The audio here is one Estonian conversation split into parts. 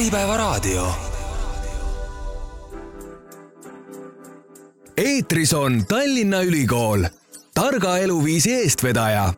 Äripäevaraadio. Eetris on Tallinna Ülikool, targa eluviisi eestvedaja.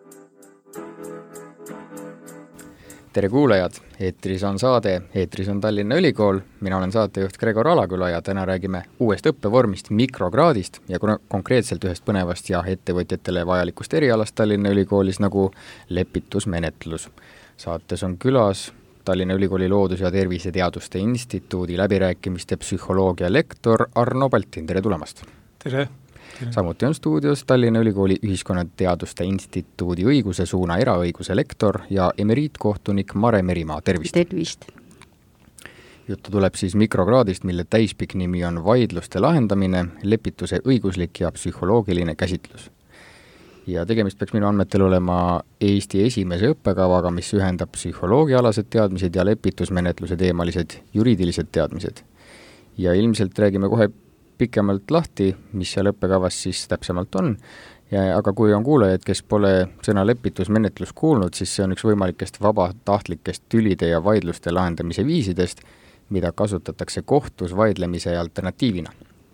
Tere kuulajad, eetris on saade, eetris on Tallinna Ülikool. Mina olen saatejuht Gregor Alaküla ja täna räägime uuest õppevormist mikrokraadist ja konkreetselt ühest põnevast ja ettevõtjatele vajalikust erialast Tallinna Ülikoolis nagu lepitusmenetlus. Saates on külas Tallinna Ülikooli Loodus- ja Terviseteaduste Instituudi läbirääkimiste psühholoogia lektor Arno Baltin. Tere tulemast! Tere! Samuti on stuudios Tallinna Ülikooli Ühiskonnateaduste Instituudi õiguse suuna eraõiguse lektor ja emeriitkohtunik Mare Merimaa. Tervist! Tervist! Juttu tuleb siis mikrokraadist, mille täispikk nimi on vaidluste lahendamine, lepituse õiguslik ja psühholoogiline käsitlus. Ja tegemist peaks minu andmetel olema Eesti esimese õppekavaga, mis ühendab psühholoogiaalased teadmised ja lepitusmenetluse teemalised juriidilised teadmised. Ja ilmselt räägime kohe pikemalt lahti, mis seal õppekavas siis täpsemalt on. Aga kui on kuulajad, kes pole sõna lepitusmenetlus kuulnud, siis see on üks võimalikest vabatahtlikest tülide ja vaidluste lahendamise viisidest, mida kasutatakse kohtus vaidlemise alternatiivina.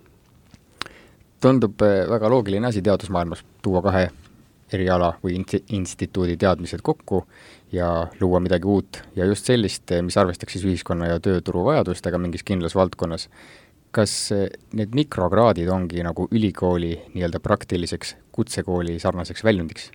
Tundub väga loogiline asi teadusmaailmas tuua kahe eriala või instituudi teadmised kokku ja luua midagi uut ja just sellist, mis arvestaks siis ühiskonna ja tööturu vajadustega mingis kindlas valdkonnas. Kas need mikrokraadid ongi nagu ülikooli nii-öelda praktiliseks kutsekooli sarnaseks väljundiks?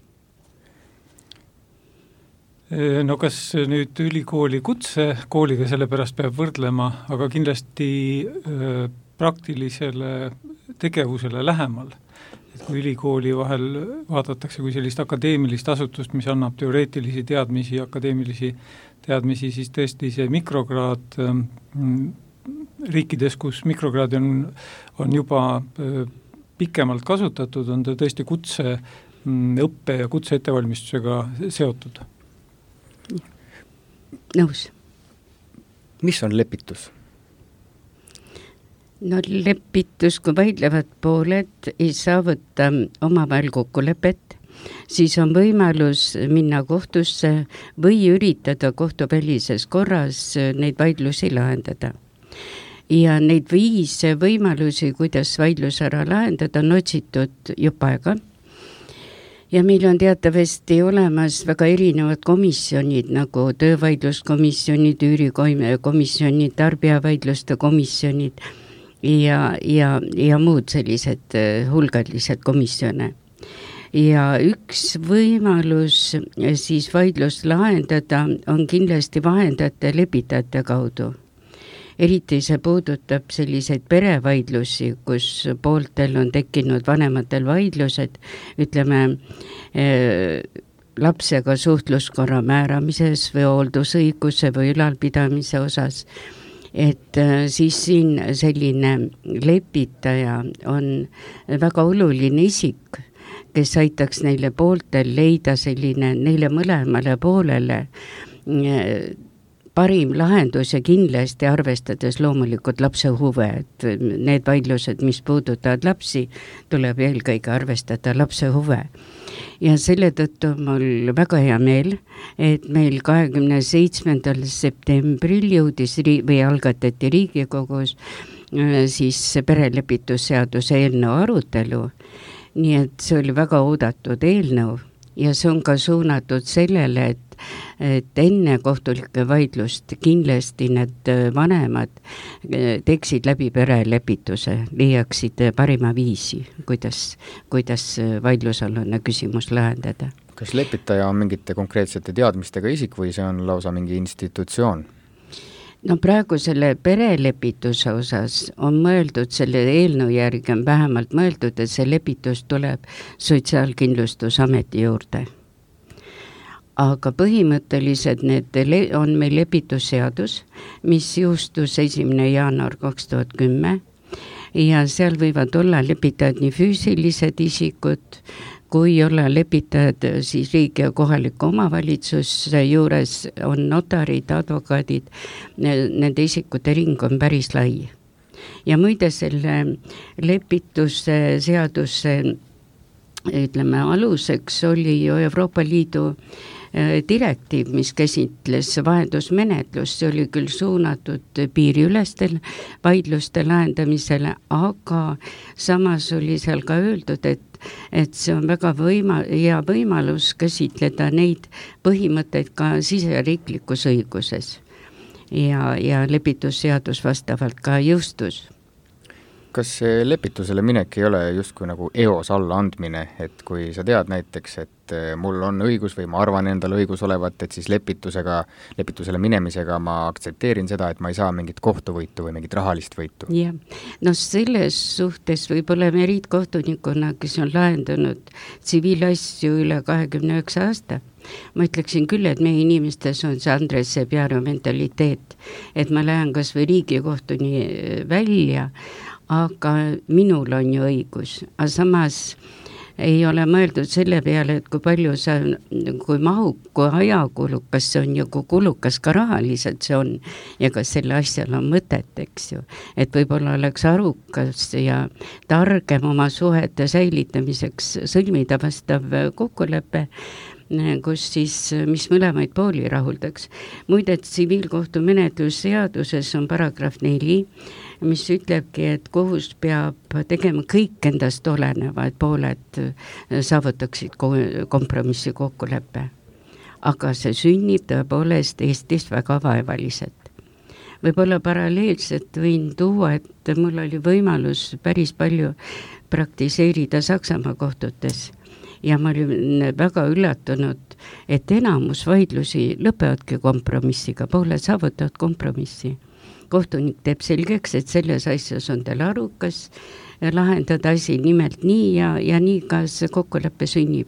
No kas nüüd ülikooli kutsekooliga sellepärast peab võrdlema, aga kindlasti praktilisele tegevusele lähemal. Et kui ülikooli vahel vaadatakse kui sellist akadeemilist asutust, mis annab teoreetilisi teadmisi ja akadeemilisi teadmisi, siis tõesti see mikrokraad riikides, kus mikrokraadi on juba pikemalt kasutatud, on ta tõesti kutseõppe ja kutse ettevalmistusega seotud. Nõus. Mis on lepitus? No lepitus, kui vaidlevad pooled ei saavuta omavahel kokkulepet, siis on võimalus minna kohtusse või üritada kohtuvälises korras neid vaidlusi lahendada. Ja neid viise võimalusi, kuidas vaidlus ära lahendada, on otsitud juba aega. Ja meil on teatavasti olemas väga erinevad komisjonid, nagu töövaidluskomisjonid, üürikomisjonid, tarbijavaidluste komisjonid ja muud sellised hulgalised komisjone. Ja üks võimalus siis vaidlust lahendada on kindlasti vahendajate lepitajate kaudu. Eriti see puudutab selliseid perevaidlusi, kus pooltel on tekkinud vanematel vaidlused, ütleme, lapsega suhtluskorra määramises või hooldusõiguse või ülalpidamise osas. Et siis siin selline lepitaja on väga oluline isik, kes aitaks neile pooltel leida selline neile mõlemale poolele parim lahendus ja kindlasti arvestades loomulikult lapse huve, et need vaidlused, mis puudutavad lapsi, tuleb eelkõige arvestada lapse huve. Ja selle tõttu mul väga hea meel, et meil 27. septembril jõudis või algatati Riigikogus siis perelepitusseaduse eelnõu arutelu, nii et see oli väga oodatud eelnõu ja see on ka suunatud sellele, et enne kohtulikke vaidlust kindlasti need vanemad teeksid läbi perelepituse, leiaksid parima viisi, kuidas vaidlusalune küsimus lahendada. Kas lepitaja on mingite konkreetsete teadmistega isik või see on lausa mingi institutsioon? No praegu selle perelepituse osas on mõeldud, selle eelnõu järgi on vähemalt mõeldud, et see lepitus tuleb Sotsiaalkindlustusameti juurde. Aga põhimõtteliselt on meil lepitusseadus, mis jõustus 1. jaanuar 2010 ja seal võivad olla lepitajad nii füüsilised isikud, kui olla lepitajad siis riigi ja kohaliku omavalitsuse juures on notarid, advokaadid, nende isikute ring on päris lai. Ja muide selle lepituse seaduse ütleme aluseks oli ju Euroopa Liidu direktiiv, mis käsitles vahendusmenetlust, see oli küll suunatud piiriülestel vaidluste lahendamisele, aga samas oli seal ka öeldud, et see on väga hea võimalus käsitleda neid põhimõtteid ka siseriiklikus õiguses ja lepitusseadus vastavalt ka jõustus. Kas see lepitusele minek ei ole justkui nagu eos alla andmine, et kui sa tead näiteks, et mul on õigus või ma arvan endal õigus olevat, et siis lepitusele minemisega ma aktsepteerin seda, et ma ei saa mingit kohtuvõitu või mingit rahalist võitu? Jah, no selles suhtes võib-olla meriitkohtunikuna, kes on lahendanud tsiviilasju üle 29 aasta, ma ütleksin küll, et meie inimestes on see Andres Sebjaro mentaliteet, et ma lähen kas või riigikohtuni välja, aga minul on ju õigus, aga samas ei ole mõeldud selle peale, et kui ajakulukas see on ja kui kulukas ka rahaliselt see on ja kas selle asjal on mõtet, eks ju. Et võib-olla oleks arukas ja targem oma suhete säilitamiseks sõlmida vastav kokkulepe, kus siis, mis mõlemaid pooli rahuldaks. Muide, tsiviilkohtumenetlusseaduses on paragrahv 4, mis ütlebki, et kohus peab tegema kõik endast oleneva, et pooled saavutaksid kompromissi kokkuleppe. Aga see sünnib tõepoolest Eestis väga vaevaliselt. Võib-olla paralleelselt võin tuua, et mul oli võimalus päris palju praktiseerida Saksamaa kohtutes ja ma olin väga üllatunud, et enamus vaidlusi lõpevadki kompromissiga, pooled saavutavad kompromissi. Kohtunik teeb selgeks, et selles asjas on tal arukas lahendada asi nimelt nii ja nii ka see kokkulepe sünnib.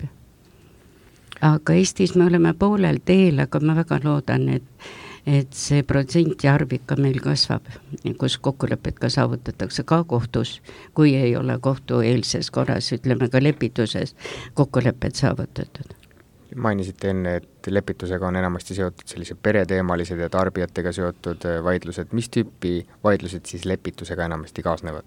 Aga Eestis me oleme poolel teel, aga ma väga loodan, et see protsent ja arv ikka meil kasvab, kus kokkulepet ka saavutatakse ka kohtus, kui ei ole kohtueelses korras, ütleme ka lepituses kokkulepet saavutatud. Mainisite enne, et lepitusega on enamasti seotud sellised pereteemalised ja tarbijatega seotud vaidlused. Mis tüüpi vaidlused siis lepitusega enamasti kaasnevad?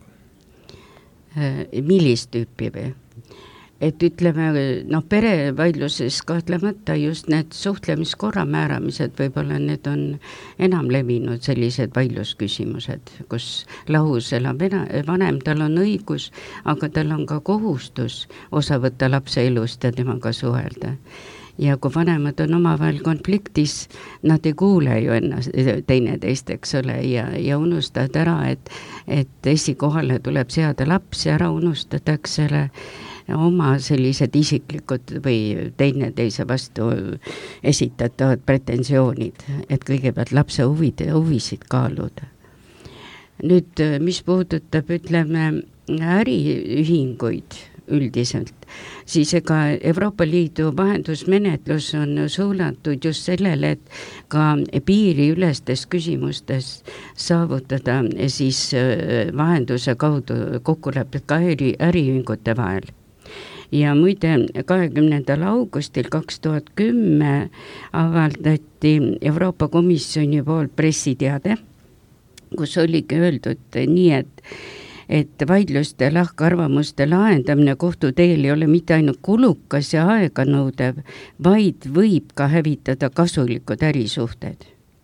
Millist tüüpi või? Et ütleme, perevaidluses kahtlemata just need suhtlemiskorra määramised, võib-olla need on enam levinud sellised vaidlusküsimused, kus lahus elab vanem, tal on õigus, aga tal on ka kohustus osa võtta lapse elust ja temaga suhelda. Ja kui vanemad on omavahel konfliktis, nad ei kuule ju ennast teineteist, eks ole, ja unustad ära, et esikohale tuleb seada laps ja ära unustatakse oma sellised isiklikud või teineteise vastu esitatavad pretensioonid, et kõigepealt lapse huvisid kaaluda. Nüüd, mis puudutab, ütleme, äriühinguid üldiselt, siis ega Euroopa Liidu vahendusmenetlus on suunatud just sellele, et ka piiriülestes küsimustes saavutada siis vahenduse kaudu kokkulepped ka äriühingute vahel. Ja muide, 20. augustil 2010 avaldati Euroopa Komisjoni poolt pressiteade, kus oligi öeldud nii, et vaidluste lahkarvamuste lahendamine kohtuteel ei ole mitte ainult kulukas ja aeganõudev, vaid võib ka hävitada kasulikud ärisuhted.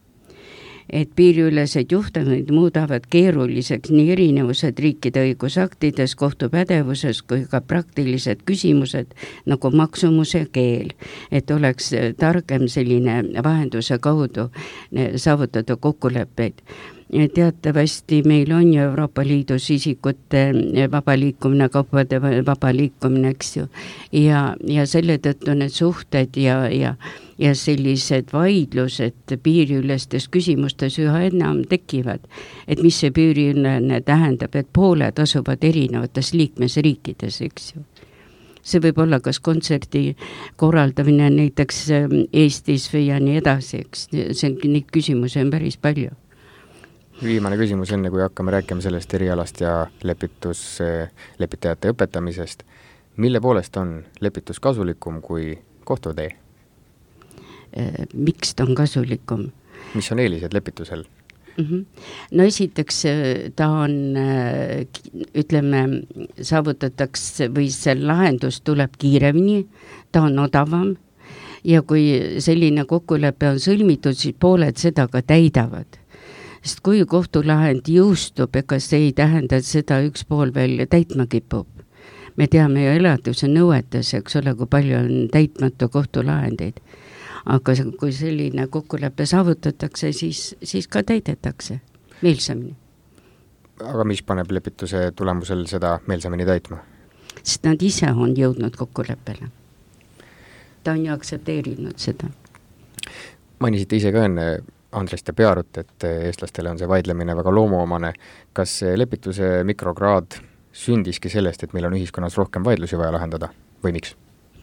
Et piiriülesed juhtumid muudavad keeruliseks nii erinevused riikide õigusaktides, kohtupädevuses kui ka praktilised küsimused nagu maksumus ja keel, et oleks targem selline vahenduse kaudu saavutada kokkuleppeid. Teatavasti meil on ju Euroopa Liidus isikute vaba liikumine, kaupade vaba liikumine, eks ju, ja selle tõttu need suhted ja sellised vaidlused piiriülestes küsimustes üha enam tekivad, et mis see piiriülene tähendab, et pooled asuvad erinevates liikmesriikides, eks ju. See võib olla kas kontserdi korraldamine näiteks Eestis või ja nii edasi, eks, neid küsimusi on päris palju. Viimane küsimus enne, kui hakkame rääkima sellest erialast ja lepitajate õpetamisest. Mille poolest on lepitus kasulikum kui kohtutee? Miks ta on kasulikum? Mis on eelised lepitusel? No esiteks ta on, ütleme, saavutatakse või see lahendus tuleb kiiremini, ta on odavam ja kui selline kokkulepe on sõlmitud, siis pooled seda ka täidavad. Sest kui kohtulahend jõustub, ega see ei tähenda, et seda üks pool veel täitma kipub. Me teame ju elatuse nõuetes, eks ole, kui palju on täitmatu kohtulahendeid. Aga kui selline kokkulepe saavutatakse, siis ka täidetakse meelsamini. Aga mis paneb lepituse tulemusel seda meelsamini täitma? Sest nad ise on jõudnud kokkuleppele. Ta on ju aktsepteerinud seda. Mainisite ise ka enne Andrest ja Pearut, et eestlastele on see vaidlemine väga loomuomane. Kas lepituse mikrokraad sündiski sellest, et meil on ühiskonnas rohkem vaidlusi vaja lahendada või miks?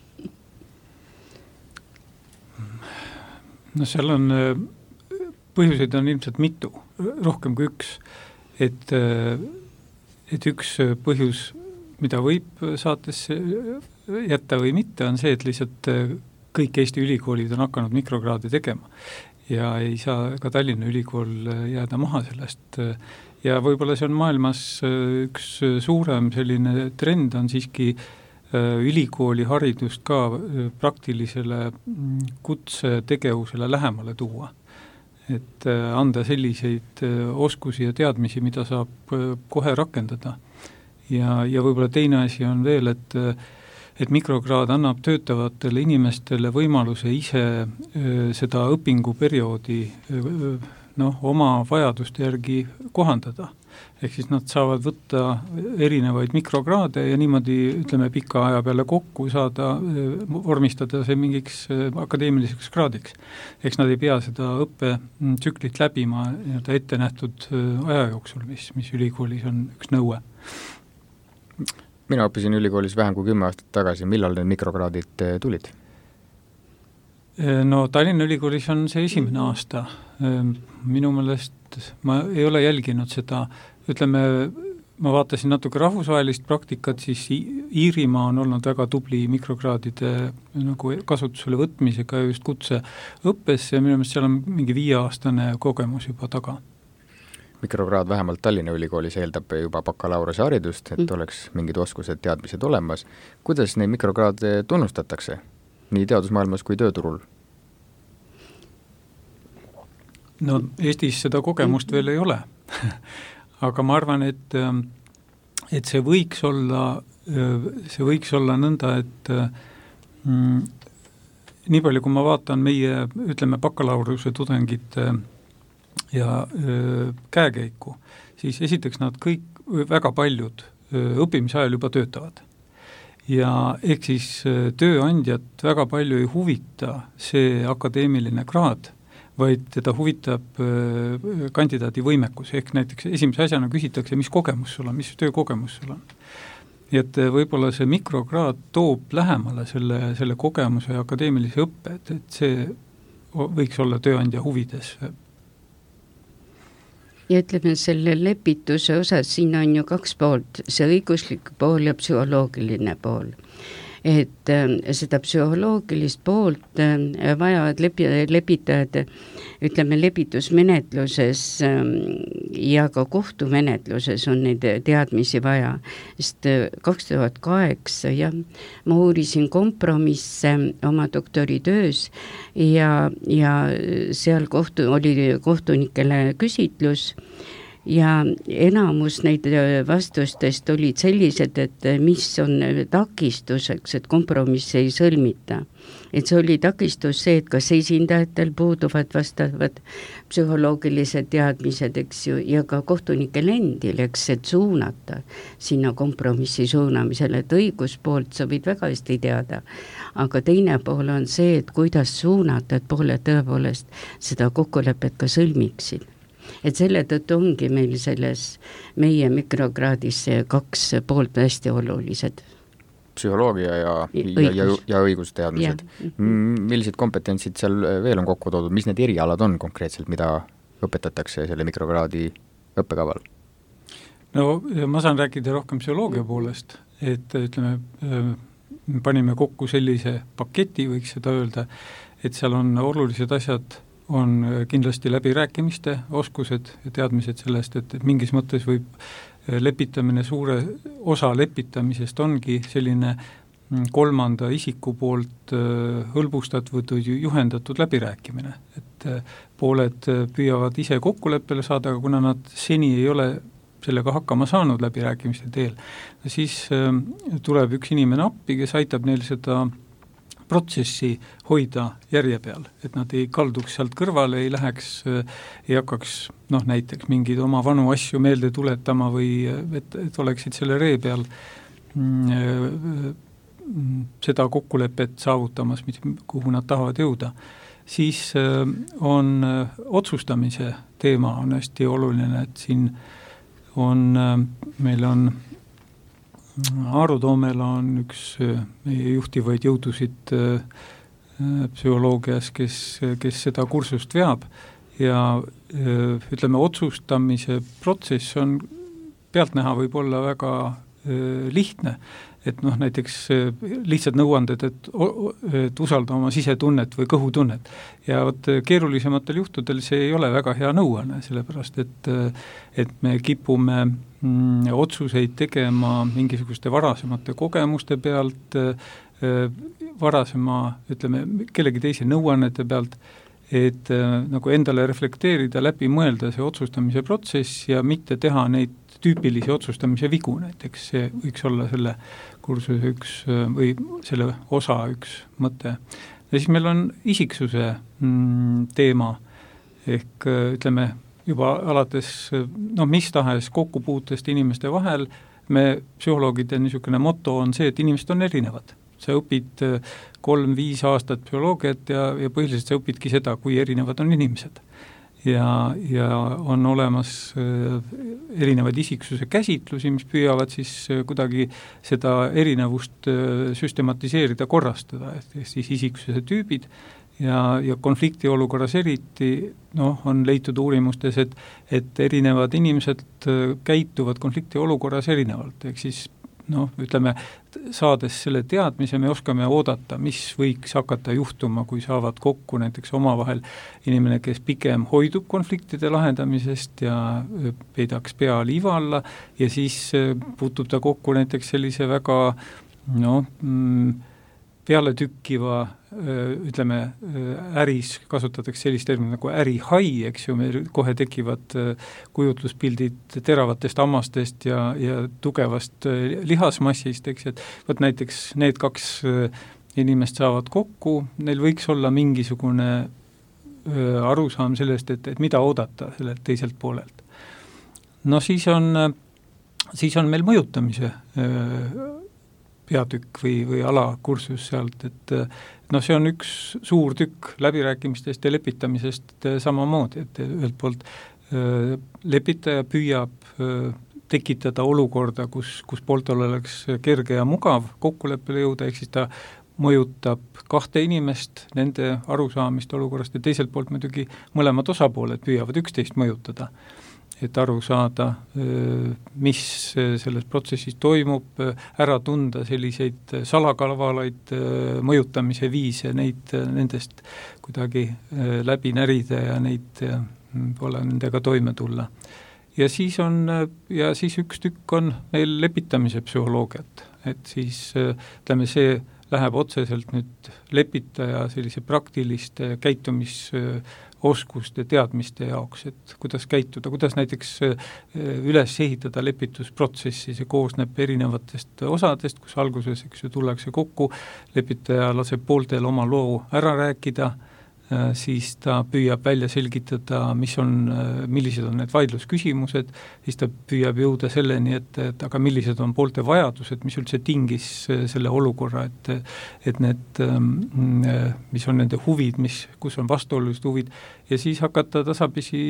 No seal on, põhjuseid on ilmselt mitu, rohkem kui üks. Et üks põhjus, mida võib saatesse jätta või mitte, on see, et lihtsalt kõik Eesti ülikoolid on hakanud mikrokraade tegema ja ei saa ka Tallinna ülikool jääda maha sellest. Ja võib-olla see on maailmas üks suurem selline trend on siiski ülikooli haridust ka praktilisele kutsetegevusele lähemale tuua. Et anda selliseid oskusi ja teadmisi, mida saab kohe rakendada. Ja võib-olla teine asi on veel, et mikrokraad annab töötavatele inimestele võimaluse ise seda õpinguperioodi oma vajaduste järgi kohandada. Ehk siis nad saavad võtta erinevaid mikrokraade ja niimoodi, ütleme, pika aja peale kokku saada, vormistada see mingiks akadeemiliseks kraadiks. Eks nad ei pea seda õppetsüklit läbima ette nähtud aja jooksul, mis ülikoolis on üks nõue. Mina õppisin ülikoolis vähem kui 10 aastat tagasi. Millal need mikrokraadid tulid? No Tallinna ülikoolis on see esimene aasta. Minu meelest ma ei ole jälginud seda, ütleme, ma vaatasin natuke rahvusvahelist praktikat, siis Iirimaa on olnud väga tubli mikrokraadide nagu kasutusele võtmisega just kutseõppes ja minu meelest seal on mingi 5-aastane kogemus juba taga. Mikrokraad vähemalt Tallinna ülikoolis eeldab juba bakalaureuse haridust, et oleks mingid oskused, teadmised olemas. Kuidas neid mikrokraade tunnustatakse? Nii teadusmaailmas kui tööturul? No Eestis seda kogemust veel ei ole. Aga ma arvan, et see võiks olla nõnda, et nii palju, kui ma vaatan meie, ütleme, bakalaureuse tudengite ja käekäiku, siis esiteks nad kõik, väga paljud õppimise ajal juba töötavad. Ja ehk siis tööandjat väga palju ei huvita see akadeemiline kraad, vaid teda huvitab kandidaadi võimekus. Ehk näiteks esimese asjana küsitakse, mis kogemus sul on, mis töökogemus sul on. Ja et võib-olla see mikrokraad toob lähemale selle kogemuse ja akadeemilise õppe, et see võiks olla tööandja huvides. Ja ütleme, selle lepituse osas siin on ju 2 poolt, see õiguslik pool ja psühholoogiline pool. Et seda psühholoogilist poolt vajavad lepitajad, ütleme, lepitusmenetluses ja ka kohtumenetluses on neid teadmisi vaja. Sest 2008 ma uurisin kompromisse oma doktoritöös ja seal oli kohtunikele küsitlus ja enamus neid vastustest olid sellised, et mis on takistuseks, et kompromissi ei sõlmita. Et see oli takistus see, et kas esindajatel puuduvad vastavad psühholoogilised teadmised, eks ju, ja ka kohtunikel endil, eks, et suunata sinna kompromissi suunamisele, et õiguspoolt sa võid väga hästi teada. Aga teine pool on see, et kuidas suunata, et pooled tõepoolest seda kokkulepet ka sõlmiksid. Et selle tõttu ongi meil selles meie mikrokraadis 2 poolt hästi olulised. Psühholoogia ja õigusteadmised. Millised kompetentsid seal veel on kokku toodud? Mis need erialad on konkreetselt, mida õpetatakse selle mikrokraadi õppekaval? No ma saan rääkida rohkem psühholoogia poolest, et ütleme, panime kokku sellise paketi, võiks seda öelda, et seal on olulised asjad, on kindlasti läbirääkimiste oskused ja teadmised sellest, et mingis mõttes võib lepitamine, suure osa lepitamisest ongi selline kolmanda isiku poolt hõlbustatud või juhendatud läbirääkimine, et pooled püüavad ise kokkuleppele saada, aga kuna nad seni ei ole sellega hakkama saanud läbirääkimiste teel, siis tuleb üks inimene appi, kes aitab neil seda protsessi hoida järje peal, et nad ei kalduks sealt kõrvale, ei hakkaks näiteks mingeid oma vanu asju meelde tuletama või et oleksid selle ree peal seda kokkulepet saavutamas, kuhu nad tahavad jõuda. Siis on otsustamise teema on hästi oluline, et siin meil on Aaro Toomela on üks meie juhtivaid jõudusid psühholoogias, kes seda kursust veab ja ütleme, otsustamise protsess on pealtnäha võib olla väga lihtne, et näiteks lihtsalt nõuanded, et usalda oma sisetunnet või kõhutunnet. Ja keerulisematel juhtudel see ei ole väga hea nõuanne, sellepärast et me kipume otsuseid tegema mingisuguste varasemate kogemuste pealt, kellegi teise nõuannete pealt, et nagu endale reflekteerida, läbi mõelda see otsustamise protsess ja mitte teha neid tüüpilisi otsustamise vigu, näiteks see võiks olla selle kursuse üks või selle osa üks mõte. Ja siis meil on isiksuse teema, ehk ütleme juba alates mis tahes kokkupuutest inimeste vahel, me psühholoogide niisugune moto on see, et inimesed on erinevad. Sa õpid 3-5 aastat psühholoogiat ja põhiliselt sa õpidki seda, kui erinevad on inimesed. Ja on olemas erinevaid isiksuse käsitlusi, mis püüavad siis kuidagi seda erinevust süstematiseerida, korrastada, et siis isiksuse tüübid ja konflikti olukorras eriti on leitud uurimustes, et erinevad inimesed käituvad konflikti olukorras erinevalt, ehk siis ütleme, saades selle teadmise, me oskame oodata, mis võiks hakata juhtuma, kui saavad kokku näiteks omavahel inimene, kes pigem hoidub konfliktide lahendamisest ja peidaks pea liiva alla ja siis puutub ta kokku näiteks sellise väga pealetükkiva, ütleme, äris kasutatakse sellist terminit nagu ärihai, eks ju, meil kohe tekivad kujutluspildid teravatest hammastest ja tugevast lihasmassist, eks, et võt näiteks need kaks inimest saavad kokku, neil võiks olla mingisugune arusaam sellest, et mida oodata sellelt teiselt poolelt. Siis on meil mõjutamise peatükk või alakursus sealt, et see on üks suur tükk läbirääkimistest ja lepitamisest samamoodi, et ühelt poolt lepitaja püüab tekitada olukorda, kus pooltel oleks kerge ja mugav kokkuleppele jõuda, ehk siis ta mõjutab kahte inimest, nende arusaamist olukorrast ja teiselt poolt muidugi mõlemad osapooled püüavad üksteist mõjutada, et aru saada, mis selles protsessis toimub, ära tunda selliseid salakavalaid mõjutamise viise, nendest kuidagi läbi närida ja neid pole nendega toime tulla. Ja siis üks tükk on meil lepitamise psühholoogiat, et siis ütleme, see läheb otseselt nüüd lepitaja sellise praktiliste käitumisoskuste teadmiste jaoks, et kuidas käituda, kuidas näiteks üles ehitada lepitusprotsessi, see koosneb erinevatest osadest, kus alguses, eks ju, tullakse kokku, lepitaja laseb pooltel oma loo ära rääkida, siis ta püüab välja selgitada, millised on need vaidlusküsimused, siis ta püüab jõuda selleni, et aga millised on poolte vajadused, mis üldse tingis selle olukorra, et need, mis on nende huvid, kus on vastuolulised huvid, ja siis hakata tasapisi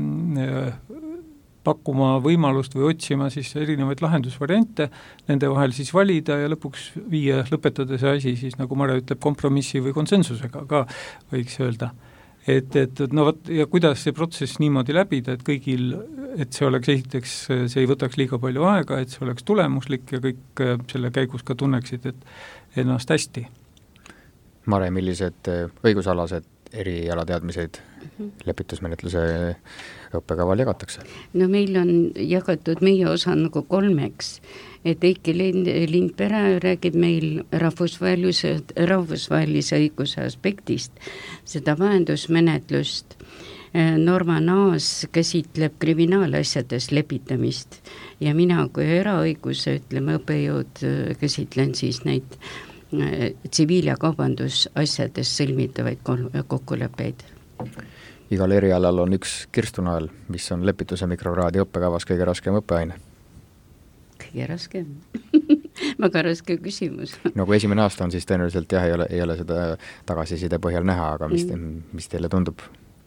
pakkuma võimalust või otsima siis erinevaid lahendusvariante, nende vahel siis valida ja lõpuks lõpetada see asi siis, nagu Mare ütleb, kompromissi või konsensusega ka võiks öelda. Ja kuidas see protsess niimoodi läbida, et kõigil, et see oleks esiteks, see ei võtaks liiga palju aega, et see oleks tulemuslik ja kõik selle käigus ka tunneksid, et ennast hästi. Mare, millised õigusalased erialateadmised lepitusmenetluse õppekaval jagatakse? Meil on jagatud meie osa nagu 3, et Eiki Lindpere räägib meil rahvusvahelise õiguse aspektist, seda vahendusmenetlust. Norman Aas käsitleb kriminaalasjades lepitamist ja mina kui eraõiguse, ütleme, õppejõud käsitlen siis neid tsiviil- ja kaubandusasjades sõlmitavaid kokkuleppeid. Igal erialal on üks kirstunael, mis on lepituse mikrokraadi õppekavas kõige raskem õppeaine. Kõige raskem? Väga raske küsimus. No kui esimene aasta on, siis tõenäoliselt jah, ei ole seda tagasiside põhjal näha, aga mis teile tundub?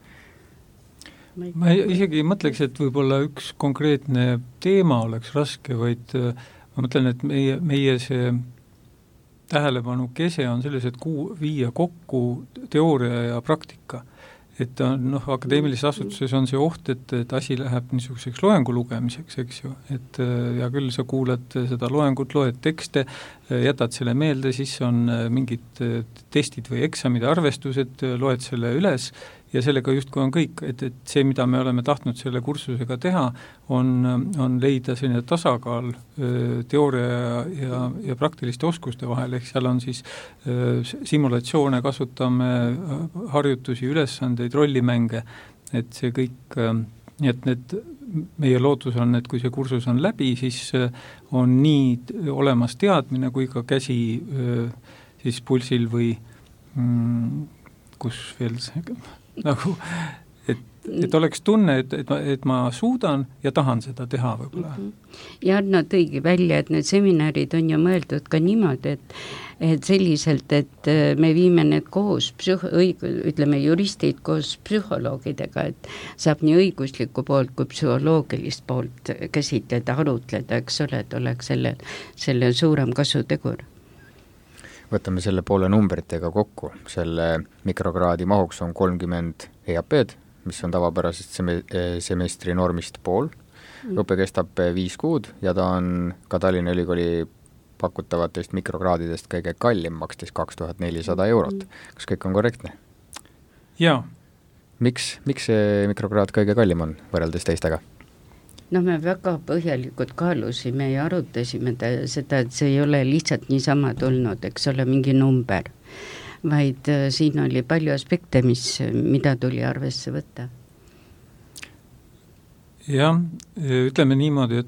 Ma isegi mõtleks, et võib-olla üks konkreetne teema oleks raske, vaid ma mõtlen, et meie see tähelepanu kese on selles, et viia kokku teooria ja praktika. Et akadeemilises asutuses on see oht, et asi läheb niisuguseks loengu lugemiseks, eks ju, et ja küll sa kuulad seda loengut, loed tekste, jätad selle meelde, siis on mingid testid või eksamid, arvestused, loed selle üles ja sellega justkui on kõik, et see, mida me oleme tahtnud selle kursusega teha, on leida selline tasakaal teooria ja praktiliste oskuste vahel, ehk seal on siis simulatsioone, kasutame harjutusi, ülesandeid, rollimänge, et see kõik, et meie lootus on, et kui see kursus on läbi, siis on nii olemas teadmine kui ka käsi siis pulsil või kus veel see nagu, et oleks tunne, et ma suudan ja tahan seda teha võib-olla. Ja Arno tõigi välja, et need seminarid on ju mõeldud ka niimoodi, et selliselt, et me viime need koos, ütleme juristid koos psühholoogidega, et saab nii õiguslikku poolt kui psühholoogilist poolt käsitleda, arutleda, eks ole, et oleks selle suurem kasutegur. Võtame selle poole numbritega kokku. Selle mikrokraadi mahuks on 30 EAP-d, mis on tavapärasest semestri normist pool. Õpe kestab 5 kuud ja ta on ka Tallinna Ülikooli pakutavatest mikrokraadidest kõige kallim, makstis 2400 eurot. Kas kõik on korrektne? Jaa. Miks see mikrokraad kõige kallim on võrreldes teistega? No me väga põhjalikult kaalusime ja arutasime seda, et see ei ole lihtsalt niisama tulnud, eks ole, mingi number, vaid siin oli palju aspekte, mida tuli arvesse võtta. Jah, ütleme niimoodi,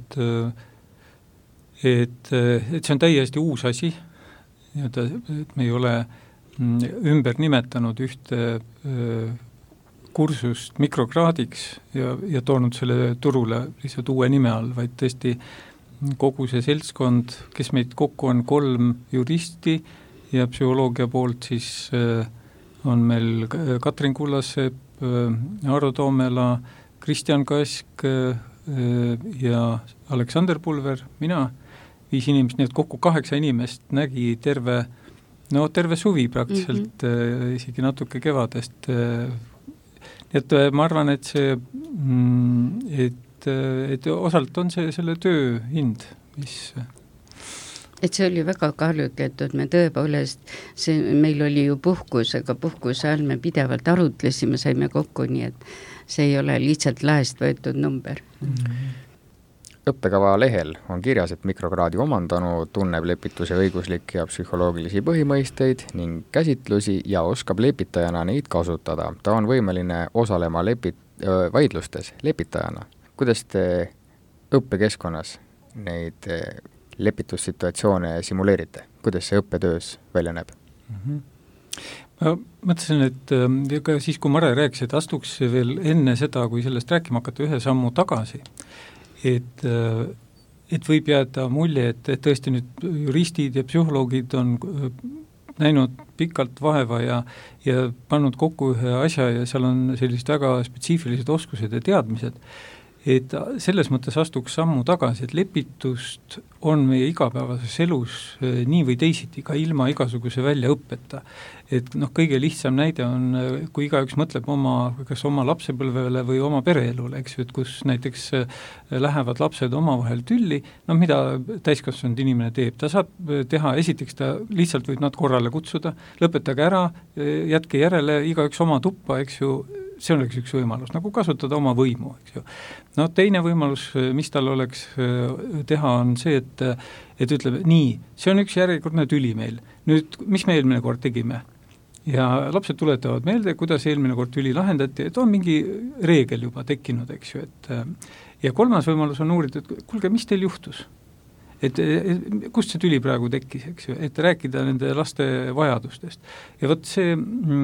et see on täiesti uus asi, et me ei ole ümber nimetanud ühte kursust mikrokraadiks ja toonud selle turule lihtsalt uue nime all, vaid tõesti kogu see seltskond, kes meid kokku on 3 juristi ja psühholoogia poolt siis on meil Katrin Kullasepp, Aaro Toomela, Kristjan Kask ja Aleksander Pulver, mina, 5 inimest, nii et kokku 8 inimest nägi terve suvi praktiliselt, isegi natuke kevadest. Et ma arvan, et see, et osalt on see selle töö hind, mis... Et see oli väga kaalutletud, me tõepoolest, meil oli ju puhkus, aga puhkuse all me pidevalt arutlesime, saime kokku, nii et see ei ole lihtsalt laest võetud number. Õppekava lehel on kirjas, et mikrokraadi omandanu tunneb lepituse õiguslik ja psühholoogilisi põhimõisteid ning käsitlusi ja oskab lepitajana neid kasutada. Ta on võimeline osalema vaidlustes lepitajana. Kuidas te õppekeskkonnas neid lepitussituatsioone simuleerite? Kuidas see õppetöös välja näeb? Ma mõtlesin, et siis kui Mare rääkis, et astuks veel enne seda, kui sellest rääkima hakata ühe sammu tagasi, et võib jääda mulje, et tõesti nüüd juristid ja psühholoogid on näinud pikalt vaeva ja pannud kokku ühe asja ja seal on sellised väga spetsiifilised oskused ja teadmised, et selles mõttes astuks sammu tagasi, et lepitust on meie igapäevases elus nii või teisiti, ka ilma igasuguse väljaõppeta. Et kõige lihtsam näide on, kui igaüks mõtleb kas oma lapsepõlvele või oma pereelule, eks ju, et kus näiteks lähevad lapsed omavahel tülli, mida täiskasvanud inimene teeb, ta saab teha, esiteks ta lihtsalt võib nad korrale kutsuda, lõpetage ära, jätke järele, igaüks oma tuppa, eks ju, see oleks üks võimalus, nagu kasutada oma võimu, eks ju. No teine võimalus, mis tal oleks teha, on see, et ütleme, nii, see on üks järjekordne tüli meil. Nüüd, mis me eelmine kord tegime? Ja lapsed tuletavad meelde, kuidas eelmine kord tüli lahendati, et on mingi reegel juba tekkinud, eks ju, ja kolmas võimalus on uurida, et kuulge, mis teil juhtus? Et kust see tüli praegu tekkis, eks ju, et rääkida nende laste vajadustest. Ja võt see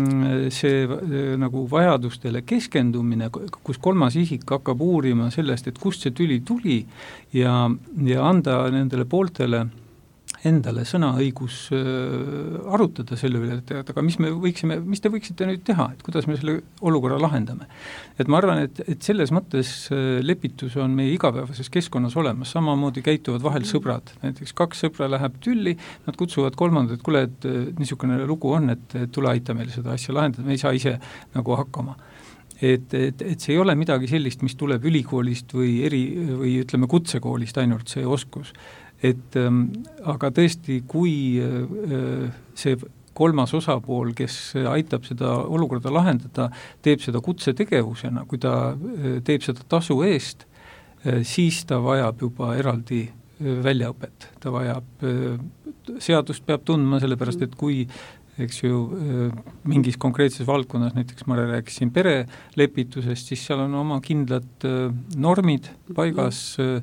nagu vajadustele keskendumine, kus kolmas isik hakkab uurima sellest, et kust see tüli tuli ja anda nendele pooltele endale sõnaõigus arutada selle üle, et aga mis te võiksite nüüd teha, et kuidas me selle olukorra lahendame. Et ma arvan, et selles mõttes lepitus on meie igapäevases keskkonnas olemas, samamoodi käituvad vahel sõbrad, näiteks 2 sõbra läheb tülli, nad kutsuvad kolmandat, et kuule, et niisugune lugu on, et tule aita meil seda asja lahendada, me ei saa ise nagu hakkama. Et see ei ole midagi sellist, mis tuleb ülikoolist või ütleme kutsekoolist ainult see oskus. Aga tõesti, kui see kolmas osapool, kes aitab seda olukorda lahendada, teeb seda kutsetegevusena, kui ta teeb seda tasu eest, siis ta vajab juba eraldi väljaõpet. Ta vajab, seadust peab tundma, sellepärast, et kui eks ju, mingis konkreetses valdkonnas, näiteks ma rääkisin perelepitusest, siis seal on oma kindlad normid paigas,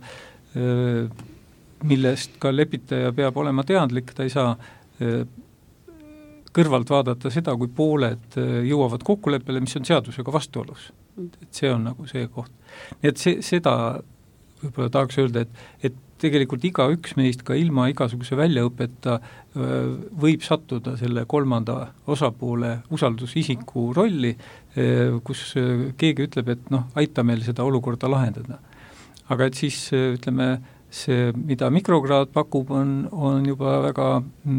millest ka lepitaja peab olema teadlik, ta ei saa kõrvalt vaadata seda, kui pooled jõuavad kokkuleppele, mis on seadusega vastuolus. Et see on nagu see koht. Nii et seda võib-olla tahaks öelda, et tegelikult iga üks meist ka ilma igasuguse väljaõpeta võib sattuda selle kolmanda osapoole usaldusisiku rolli, kus keegi ütleb, et aita meil seda olukorda lahendada. Aga et siis ütleme, see, mida mikrokraad pakub, on juba väga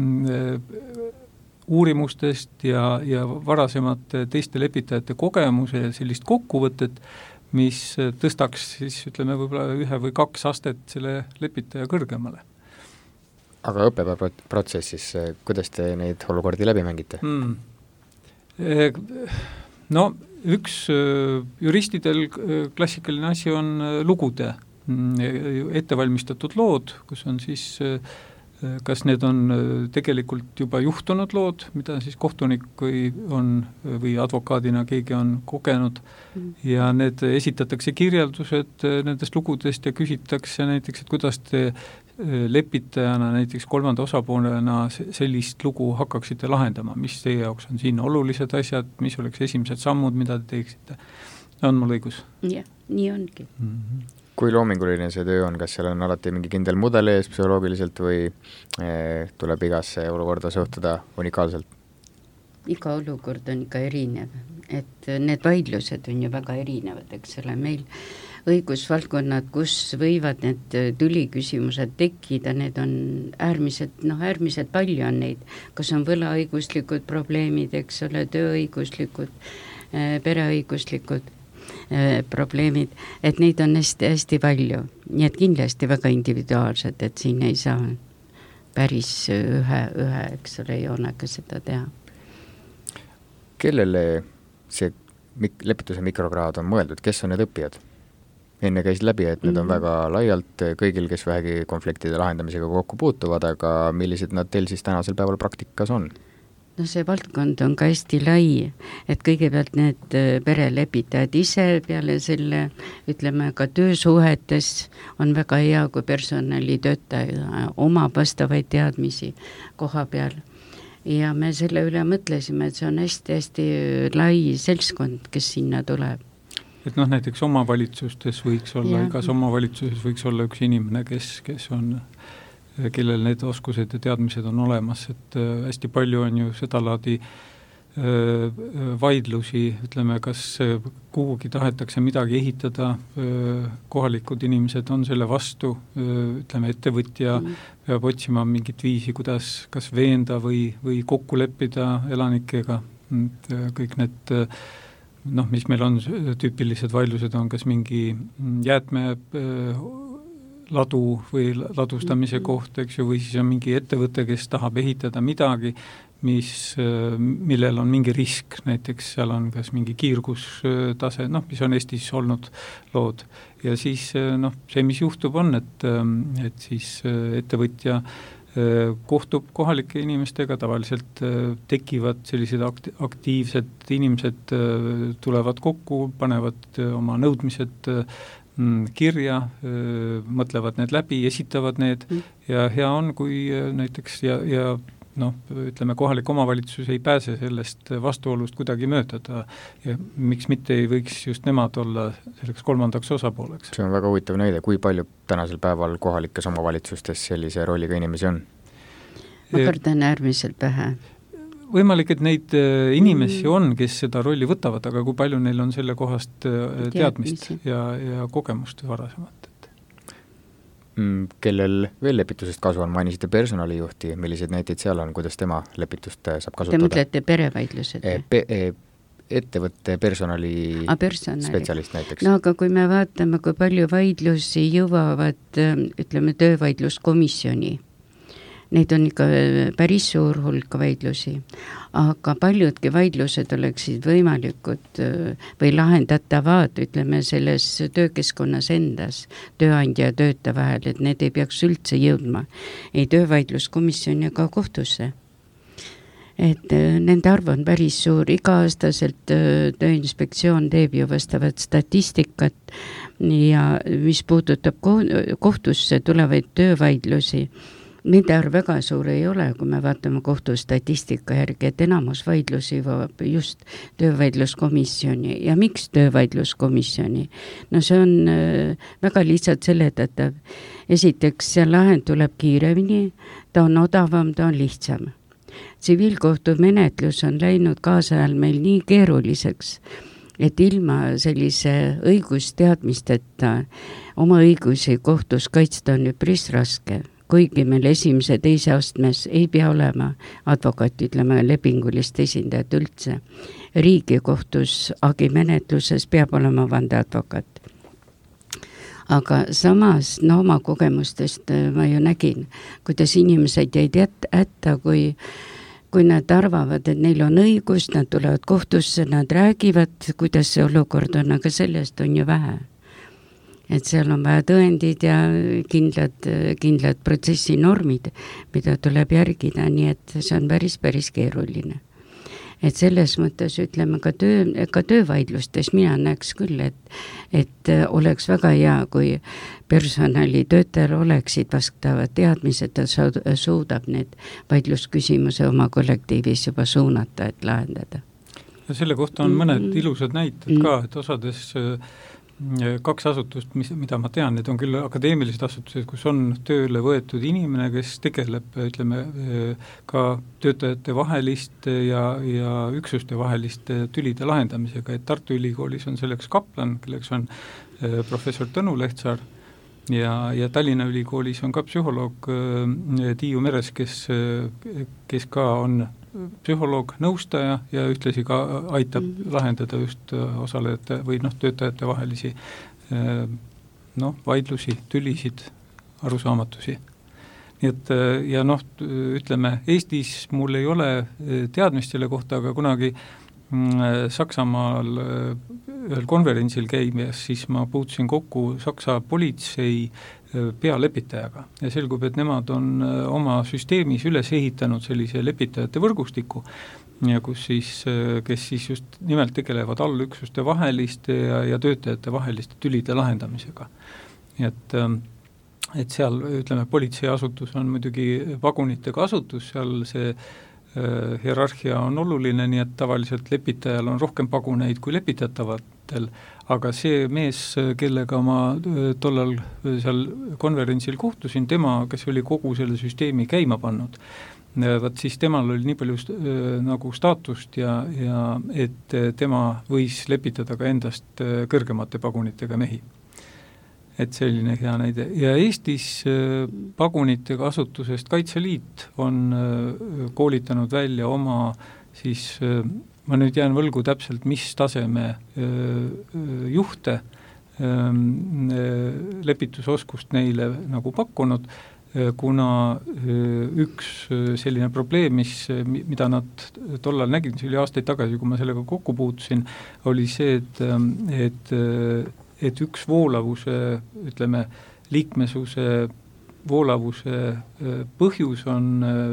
uurimustest ja varasemate teiste lepitajate kogemuse ja sellist kokkuvõtet, mis tõstaks siis ütleme võib-olla 1 või 2 astet selle lepitaja kõrgemale. Aga õppeprotsessis, kuidas te neid olukordi läbi mängite? No üks juristidel klassikaline asi on lugude ettevalmistatud lood, kus on siis, kas need on tegelikult juba juhtunud lood, mida siis kohtunik või advokaadina keegi on kogenud ja need esitatakse kirjeldused nendest lugudest ja küsitakse näiteks, et kuidas te lepitajana näiteks kolmanda osapoolena sellist lugu hakkaksite lahendama, mis teie jaoks on siin olulised asjad, mis oleks esimesed sammud, mida te teeksite. On mul õigus? Jah, nii ongi. Kui loominguline see töö on, kas seal on alati mingi kindel mudel ees psühholoogiliselt või tuleb igasse olukorda suhtuda unikaalselt? Iga olukord on ikka erinev, et need vaidlused on ju väga erinevad, eks ole, meil õigusvaldkonnad, kus võivad need tüliküsimused tekkida, need on äärmiselt palju on neid, kus on võlaõiguslikud probleemid, eks ole, tööõiguslikud, pereõiguslikud probleemid, et neid on hästi palju, nii et kindlasti väga individuaalsed, et siin ei saa päris ühe eks ole, joonega seda teha. Kellele see lepituse mikrokraad on mõeldud, kes on need õppijad? Enne käis läbi, et need on väga laialt kõigil, kes vähegi konfliktide lahendamisega kokku puutuvad, aga millised nad teil siis tänasel päeval praktikas on? No see valdkond on ka hästi lai, et kõigepealt need perelepitajad ise peale selle, ütleme ka töösuhetes on väga hea, kui personalitöötaja omab vastavaid teadmisi koha peal. Ja me selle üle mõtlesime, et see on hästi lai seltskond, kes sinna tuleb. Et näiteks omavalitsustes võiks olla, igas omavalitsuses võiks olla üks inimene, kes on kellel need oskused ja teadmised on olemas, et hästi palju on ju seda laadi vaidlusi, ütleme, kas kuhugi tahetakse midagi ehitada, kohalikud inimesed on selle vastu, ütleme, ettevõtja peab otsima mingit viisi, kuidas kas veenda või kokku leppida elanikega, kõik need mis meil on tüüpilised vaidlused on kas mingi jäätme ladu või ladustamise koht, eks ju, või siis on mingi ettevõte, kes tahab ehitada midagi, millel on mingi risk, näiteks seal on kas mingi kiirgustase, mis on Eestis olnud lood. Ja siis see, mis juhtub on, et siis ettevõtja kohtub kohalike inimestega, tavaliselt tekivad sellised aktiivsed inimesed, tulevad kokku, panevad oma nõudmised kirja, mõtlevad need läbi, esitavad need ja hea on, kui näiteks ja ütleme, kohalik omavalitsus ei pääse sellest vastuolust kuidagi mööda ja miks mitte ei võiks just nemad olla selleks kolmandaks osapooleks. See on väga huvitav näide, kui palju tänasel päeval kohalikes omavalitsustes sellise rolliga inimesi on? Ma kardan äärmiselt vähe. Võimalik, et neid inimesi on, kes seda rolli võtavad, aga kui palju neil on selle kohast teadmist ja kogemust varasemat? Kellel veel lepitusest kasu on, mainisite personalijuhti, millised näiteid seal on, kuidas tema lepitust saab kasutada? Te mõtlete perevaidlused? Ettevõtte personali spetsialist näiteks. No aga kui me vaatame, kui palju vaidlusi jõuavad, ütleme, töövaidluskomisjoni, neid on ikka päris suur hulk vaidlusi, aga paljudki vaidlused oleksid võimalikud või lahendatavad, ütleme, selles töökeskkonnas endas, tööandja ja töötaja vahel, et need ei peaks üldse jõudma ei töövaidluskomisjoni ega kohtusse. Et nende arv on päris suur, iga-aastaselt Tööinspektsioon teeb ju vastavat statistikat ja mis puudutab kohtusse tulevaid töövaidlusi, nende arv väga suur ei ole, kui me vaatame kohtustatistika järgi, et enamus vaidlusi jõuab just töövaidluskomisjoni. Ja miks töövaidluskomisjoni? No see on väga lihtsalt seletatav. Esiteks, see lahend tuleb kiiremini, ta on odavam, ta on lihtsam. Tsiviilkohtu menetlus on läinud kaasajal meil nii keeruliseks, et ilma sellise õigusteadmisteta oma õigusi kohtus kaitsta on üpris raske. Kuigi meil esimese teise astmes ei pea olema advokaat, ütleme lepingulist esindajat üldse. Riigikohtus agimenetluses peab olema vandeadvokaat. Aga samas oma kogemustest ma ju nägin, kuidas inimesed jäid hätta, kui nad arvavad, et neil on õigus, nad tulevad kohtusse, nad räägivad, kuidas see olukord on, aga sellest on ju vähe. Et seal on vaja tõendid ja kindlad protsessinormid, mida tuleb järgida, nii et see on päris keeruline. Et selles mõttes ütleme ka töövaidlustes mina näeks küll, et oleks väga hea, kui personalitöötajal oleksid vastavad teadmised, ta suudab need vaidlusküsimuse oma kollektiivis juba suunata, et lahendada. Ja selle kohta on mõned ilusad näited ka, et osades kaks asutust, mida ma tean, need on küll akadeemilised asutused, kus on tööle võetud inimene, kes tegeleb, ütleme, ka töötajate vaheliste ja üksuste vaheliste tülide lahendamisega, et Tartu Ülikoolis on selleks kaplan, kelleks on professor Tõnu Lehtsaar ja Tallinna Ülikoolis on ka psühholoog Tiiu Meres, kes ka on psühholoog, nõustaja ja ühtlasi ka aitab lahendada just osalejate või töötajate vahelisi vaidlusi, tülisid, arusaamatusi. Nii et ja ütleme, Eestis mul ei ole teadmist selle kohta, aga kunagi Saksamaal ühel konverentsil käimes, siis ma puutusin kokku Saksa politsei pealepitajaga ja selgub, et nemad on oma süsteemis üles ehitanud sellise lepitajate võrgustiku, ja kes siis just nimelt tegelevad allüksuste vaheliste ja töötajate vaheliste tülide lahendamisega. Et seal, ütleme, politseiasutus on muidugi vagunitega asutus, seal see hierarhia on oluline, nii et tavaliselt lepitajal on rohkem paguneid kui lepitatavatel, aga see mees, kellega ma tollal seal konverentsil kohtusin, tema, kes oli kogu selle süsteemi käima pannud, siis temal oli nii palju nagu staatust ja et tema võis lepitada ka endast kõrgemate pagunitega mehi. Et selline hea näide. Ja Eestis pagunitega asutusest Kaitseliit on koolitanud välja oma siis, ma nüüd jään võlgu täpselt, mis taseme juhte lepitusoskust neile nagu pakkunud kuna üks selline probleem, mida nad tollal nägid, see oli aastaid tagasi, kui ma sellega kokku puutusin, oli see, et üks voolavuse, ütleme, liikmesuse voolavuse põhjus on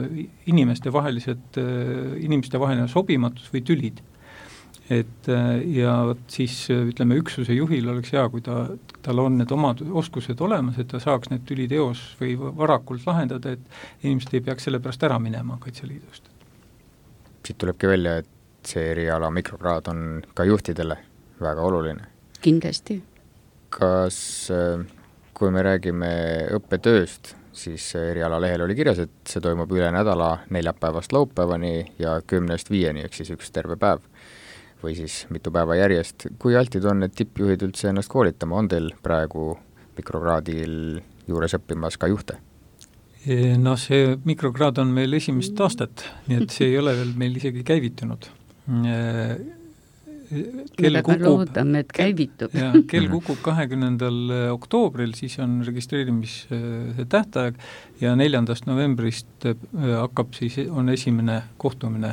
inimestevaheline sobimatus või tülid. Ja siis, ütleme, üksuse juhil oleks hea, kui tal on need omad oskused olemas, et ta saaks need tülid eos või varakult lahendada, et inimesed ei peaks selle pärast ära minema Kaitseliidust. Siit tulebki välja, et see eriala mikrokraad on ka juhtidele väga oluline. Kindlasti. Kas kui me räägime õppetööst, siis eriala lehel oli kirjas, et see toimub üle nädala neljapäevast laupäevani ja 10–5, ehk siis üks terve päev või siis mitu päeva järjest. Kui altid on need tippjuhid üldse ennast koolitama? On teil praegu mikrokraadil juures õppimas ka juhte? No see mikrokraad on meil esimest aastat, nii et see ei ole veel meil isegi käivitunud. Loodame, et käivitub. Kell kukub 20. oktoobril, siis on registreerimise tähtaeg ja 4. novembrist hakkab siis, on esimene kohtumine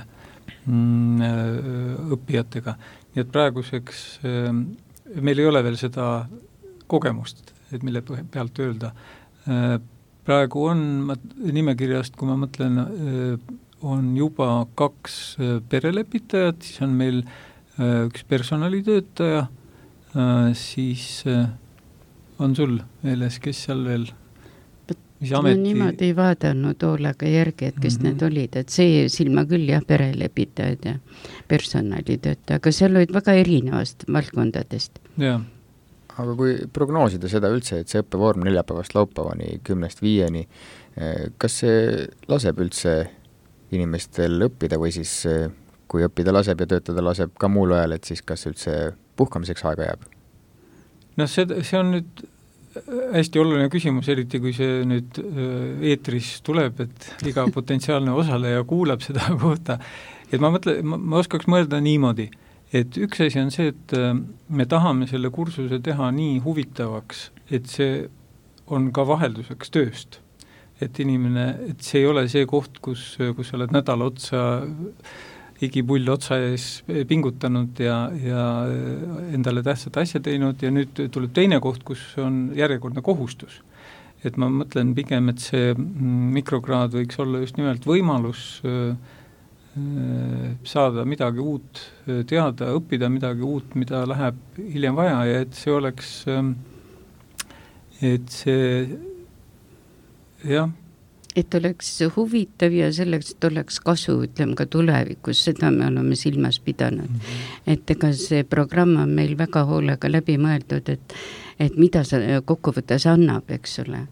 õppijatega. Nii et praeguseks meil ei ole veel seda kogemust, et mille pealt öelda. Praegu on nimekirjast, kui ma mõtlen, on juba 2 perelepitajat, siis on meil üks personalitöötaja, siis on sul meeles, kes seal veel, mis ameti... No niimoodi ei vaadanud hoolega järgi, et kes need olid, et see silma küll jah, perelepitajad ja personalitöötaja, aga seal olid väga erinevast valdkondadest. Jah. Aga kui prognoosida seda üldse, et see õppevorm neljapäevast laupäevani 10–5, kas see laseb üldse inimestel õppida või siis kui õppida laseb ja töötada laseb ka muul ajal, et siis kas üldse puhkamiseks aega jääb? No see on nüüd hästi oluline küsimus, eriti kui see nüüd eetris tuleb, et iga potentsiaalne osaleja kuulab seda kohta. Et ma oskaks mõelda niimoodi, et üks asi on see, et me tahame selle kursuse teha nii huvitavaks, et see on ka vahelduseks tööst. Et inimene, et see ei ole see koht, kus sa oled nädala otsa igipull otsa ees pingutanud ja endale tähtsat asja teinud ja nüüd tuleb teine koht, kus on järjekordne kohustus. Et ma mõtlen pigem, et see mikrokraad võiks olla just nimelt võimalus saada midagi uut teada, õppida midagi uut, mida läheb hiljem vaja ja et see oleks, et see jah, et oleks huvitav ja selleks, et oleks kasu, ütleme ka tulevikus, seda me oleme silmas pidanud. Et ega see programm on meil väga hoolega läbi mõeldud, et mida see kokkuvõttes annab, eks ole.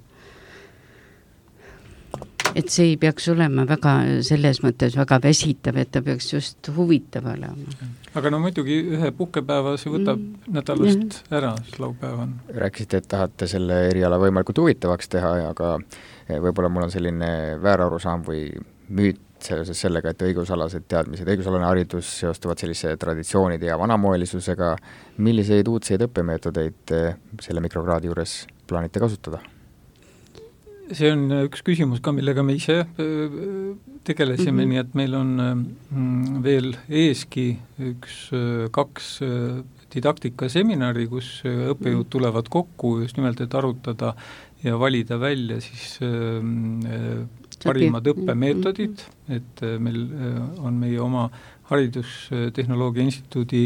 Et see ei peaks olema väga, selles mõttes väga väsitav, et ta peaks just huvitav olema. Aga no muidugi ühe puhkepäeva see võtab nädalast ära, laupäev on. Rääkisite, et tahate selle eriala võimalikult huvitavaks teha, aga võib-olla mul on selline väärarusaam või müüt seoses sellega, et õigusalased teadmised, õigusalane haridus seostuvad sellise traditsioonide ja vanamoelisusega. Milliseid uudseid õppemeetodeid selle mikrokraadi juures plaanite kasutada? See on üks küsimus ka, millega me ise tegelesime, nii et meil on veel eeski 2 didaktika-seminari, kus õppejõud tulevad kokku just nimelt, et arutada ja valida välja siis parimad õppemeetodid, et meil on meie oma Haridustehnoloogia Instituudi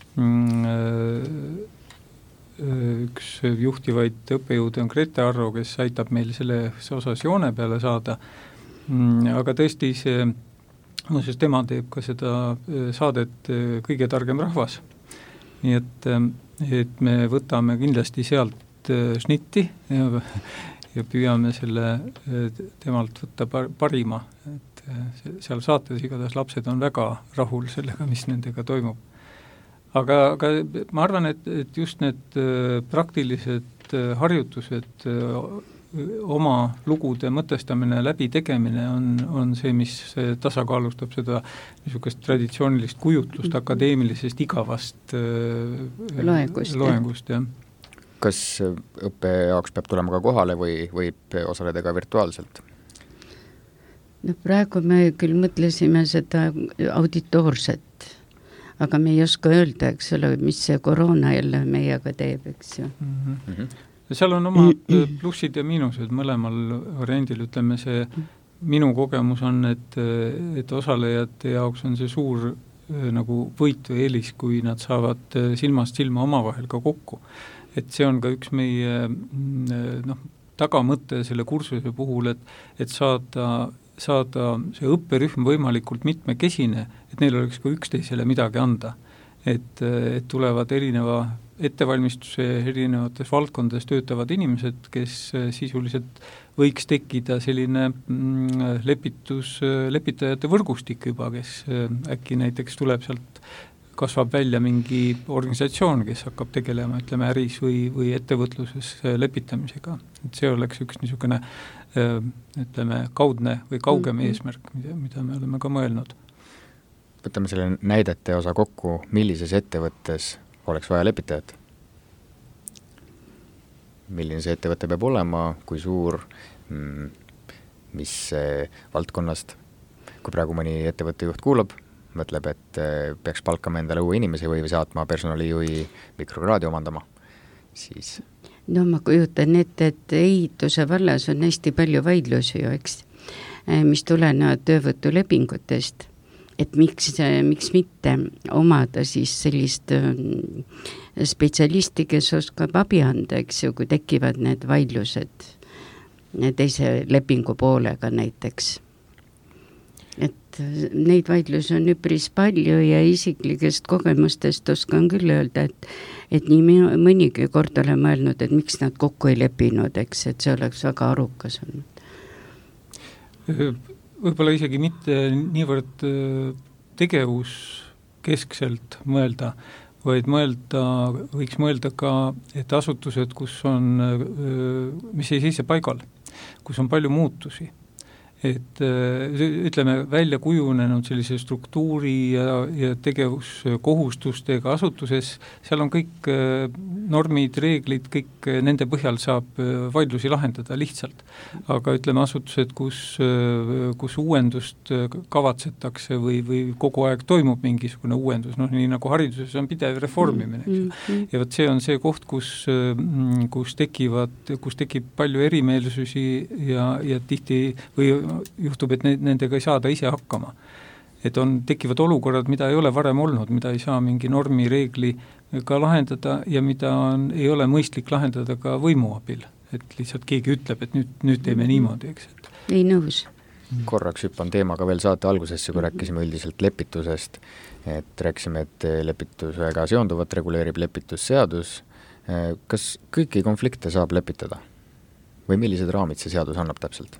üks juhtivaid õppejõude on Grete Arro, kes aitab meil selles osas joone peale saada, aga tõesti see, muuseas tema teeb ka seda saadet Kõige targem rahvas, nii et me võtame kindlasti sealt šnitti ja püüame selle temalt võtta parima, et seal saates igatahes lapsed on väga rahul sellega, mis nendega toimub. Aga ma arvan, et just need praktilised harjutused, oma lugude mõtestamine, läbi tegemine on see, mis tasakaalustab seda niisugust traditsioonilist kujutlust akadeemilisest igavast loengust, jah. kas õppe jaoks peab tulema ka kohale või võib osaleda ka virtuaalselt? No praegu me küll mõtlesime seda auditoorset, aga me ei oska öelda, eks ole, mis see koroona jälle meiega teeb, eks ju. Seal on omad plussid ja miinused mõlemal variandil, ütleme see minu kogemus on, et osalejate jaoks on see suur nagu võit või eelis, kui nad saavad silmast silma omavahel ka kokku. Et see on ka üks meie tagamõte selle kursuse puhul, et saada see õpperühm võimalikult mitmekesine, et neil oleks ka üksteisele midagi anda. Et tulevad erineva ettevalmistuse erinevates valdkondades töötavad inimesed, kes sisuliselt võiks tekkida selline lepitajate võrgustik juba, kes äkki näiteks tuleb sealt, kasvab välja mingi organisatsioon, kes hakkab tegelema, ütleme, äris või ettevõtluses lepitamisega. Et see oleks üks niisugune, ütleme, kaudne või kaugem eesmärk, mida me oleme ka mõelnud. Võtame selle näidete osa kokku, millises ettevõttes oleks vaja lepitajat? Milline see ettevõte peab olema, kui suur, mis valdkonnast? Kui praegu mõni ettevõtte juht kuulab, mõtleb, et peaks palkama endale uue inimese või saatma personalijuhi mikrokraadi omandama, siis... No ma kujutan ette, et ehituse vallas on hästi palju vaidlusi ju, eks, mis tulenevad töövõtulepingutest, et miks mitte omada siis sellist spetsialisti, kes oskab abi anda, eks ju, kui tekivad need vaidlused teise lepingu poolega näiteks. Et neid vaidlusi on üpris palju ja isiklikest kogemustest oskan küll öelda, et nii mõnigi kord olen mõelnud, et miks nad kokku ei lepinud, eks, et see oleks väga arukas olnud. Võib-olla isegi mitte niivõrd tegevuskeskselt mõelda, vaid võiks mõelda ka, et asutused, mis ei seise paigal, kus on palju muutusi, et ütleme välja kujunenud sellise struktuuri ja tegevuskohustustega asutuses, seal on kõik normid, reeglid, kõik nende põhjal saab vaidlusi lahendada lihtsalt. Aga ütleme asutused, kus uuendust kavatsetakse või kogu aeg toimub mingisugune uuendus, nii nagu hariduses on pidev reformimine. Ja võt see on see koht, kus tekib palju erimeelsusi ja tihti või juhtub, et nendega ei saada ise hakkama. Et tekivad olukorrad, mida ei ole varem olnud, mida ei saa mingi normi reegli ka lahendada ja mida ei ole mõistlik lahendada ka võimu abil. Et lihtsalt keegi ütleb, et nüüd teeme niimoodi, eks. Ei nõus. Korraks hüppan teemaga veel saate algusesse, kui rääkisime üldiselt lepitusest, et rääkisime, et lepitusega seonduvat reguleerib lepitusseadus. Kas kõiki konflikte saab lepitada? Või millised raamid see seadus annab täpselt?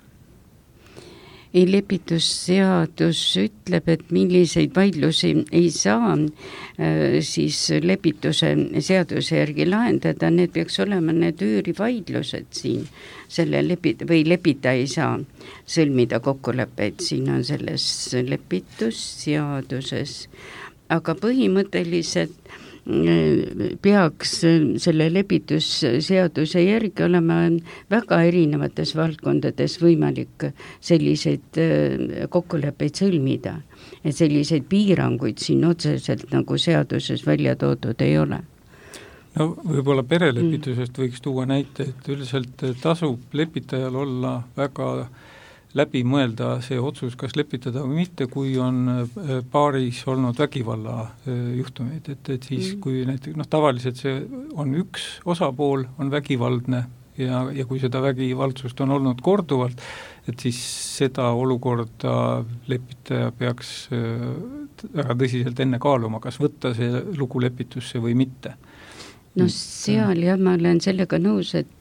Lepitusseadus ütleb, et milliseid vaidlusi ei saa siis lepituse seaduse järgi lahendada, need peaks olema need üürivaidlused siin, või lepita ei saa sõlmida kokkuleppeid, siin on selles lepitusseaduses, aga põhimõtteliselt peaks selle lepitusseaduse järgi olema väga erinevates valdkondades võimalik selliseid kokkuleppeid sõlmida. Et selliseid piiranguid siin otseselt nagu seaduses välja toodud ei ole. No võib-olla perelepitusest võiks tuua näite, et üldiselt tasub lepitajal olla väga läbi mõelda see otsus, kas lepitada või mitte, kui on paaris olnud vägivalla juhtumeid, et siis kui näiteks, tavaliselt see on üks osapool, on vägivaldne ja kui seda vägivaldsust on olnud korduvalt, et siis seda olukorda lepitaja peaks väga tõsiselt enne kaaluma, kas võtta see lugu lepitusse või mitte. No seal jah, ma olen sellega nõus, et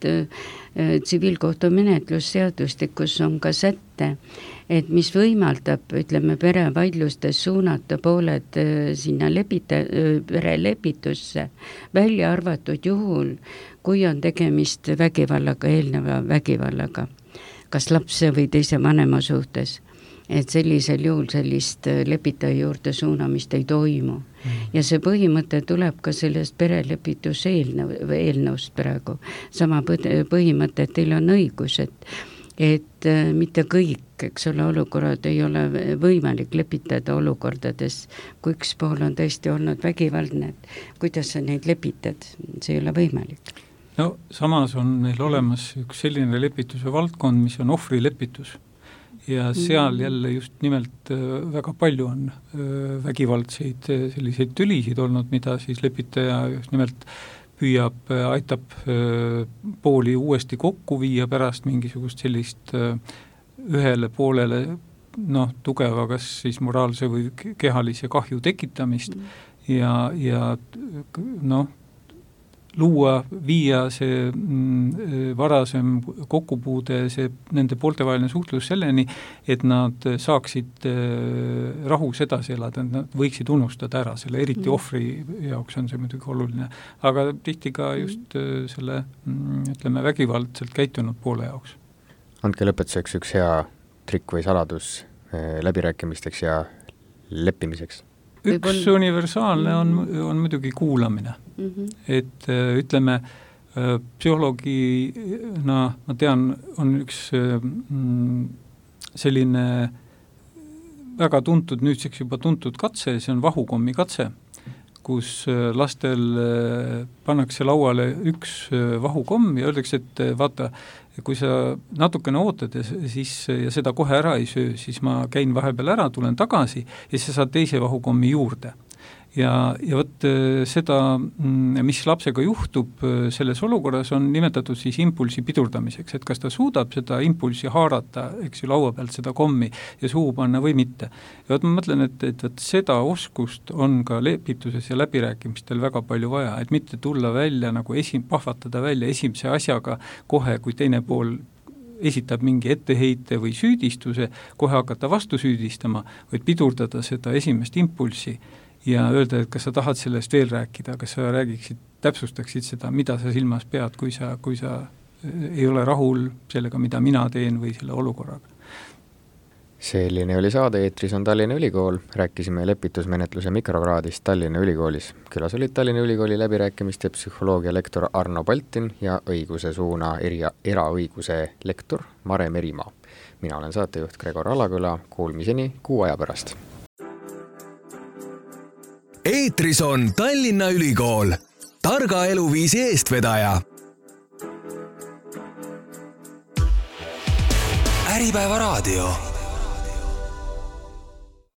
tsiviilkohtumenetlusseadustikus on ka sätte, et mis võimaldab, ütleme, perevaidlustes suunata pooled sinna perelepitusse, välja arvatud juhul, kui on tegemist vägivallaga, eelneva vägivallaga, kas lapse või teise vanema suhtes. et sellisel juhul sellist lepitaja juurde suunamist ei toimu. Ja see põhimõte tuleb ka sellest perelepituse eelnõust praegu. Sama põhimõte, et teil on õigus, et mitte kõik, eks ole, olukorrad ei ole võimalik lepitada olukordades, kui üks pool on tõesti olnud vägivaldne, et kuidas sa neid lepitad, see ei ole võimalik. No samas on neil olemas üks selline lepituse valdkond, mis on ohvrilepitus. Ja seal jälle just nimelt väga palju on vägivaldseid selliseid tülisid olnud, mida siis lepitaja just nimelt aitab pooli uuesti kokku viia pärast mingisugust sellist ühele poolele tugeva kas siis moraalse või kehalise kahju tekitamist ja viia see varasem kokkupuude, see nende pooltevaheline suhtlus selleni, et nad saaksid rahus edasi elada, et nad võiksid unustada ära selle, eriti ohvri jaoks on see muidugi oluline, aga tihti ka just selle, ütleme, vägivaldselt käitunud poole jaoks. Andke lõpetuseks üks hea trikk või saladus läbirääkimisteks ja leppimiseks. Üks universaalne on muidugi kuulamine. Et ütleme, psühholoogina ma tean, on üks selline väga tuntud, nüüdseks juba tuntud katse, see on vahukommi katse, kus lastel pannakse lauale üks vahukomm ja öeldakse, et vaata, kui sa natukene ootad ja seda kohe ära ei söö, siis ma käin vahepeal ära, tulen tagasi ja siis sa saad teise vahukommi juurde. Ja võt seda, mis lapsega juhtub selles olukorras, on nimetatud siis impulsi pidurdamiseks, et kas ta suudab seda impulsi haarata, eks ju, laua pealt seda kommi ja suhu panna või mitte. Ja võt ma mõtlen, et seda oskust on ka lepituses ja läbirääkimistel väga palju vaja, et mitte tulla välja nagu pahvatada välja esimese asjaga kohe, kui teine pool esitab mingi etteheite või süüdistuse, kohe hakata vastu süüdistama, vaid pidurdada seda esimest impulsi ja öelda, et kas sa tahad sellest veel rääkida, kas sa täpsustaksid seda, mida sa silmas pead, kui sa ei ole rahul sellega, mida mina teen või selle olukorraga. Selline oli saade, eetris on Tallinna Ülikool, rääkisime lepitusmenetluse mikrokraadist Tallinna Ülikoolis. Külas olid Tallinna Ülikooli läbirääkimiste psühholoogia lektor Arno Baltin ja õiguse suuna eraõiguse lektor Mare Merimaa. Mina olen saatejuht Gregor Alaküla, kuulmiseni 6 aja pärast. Eetris on Tallinna Ülikool, targa eluviisi eestvedaja. Äripäeva raadio.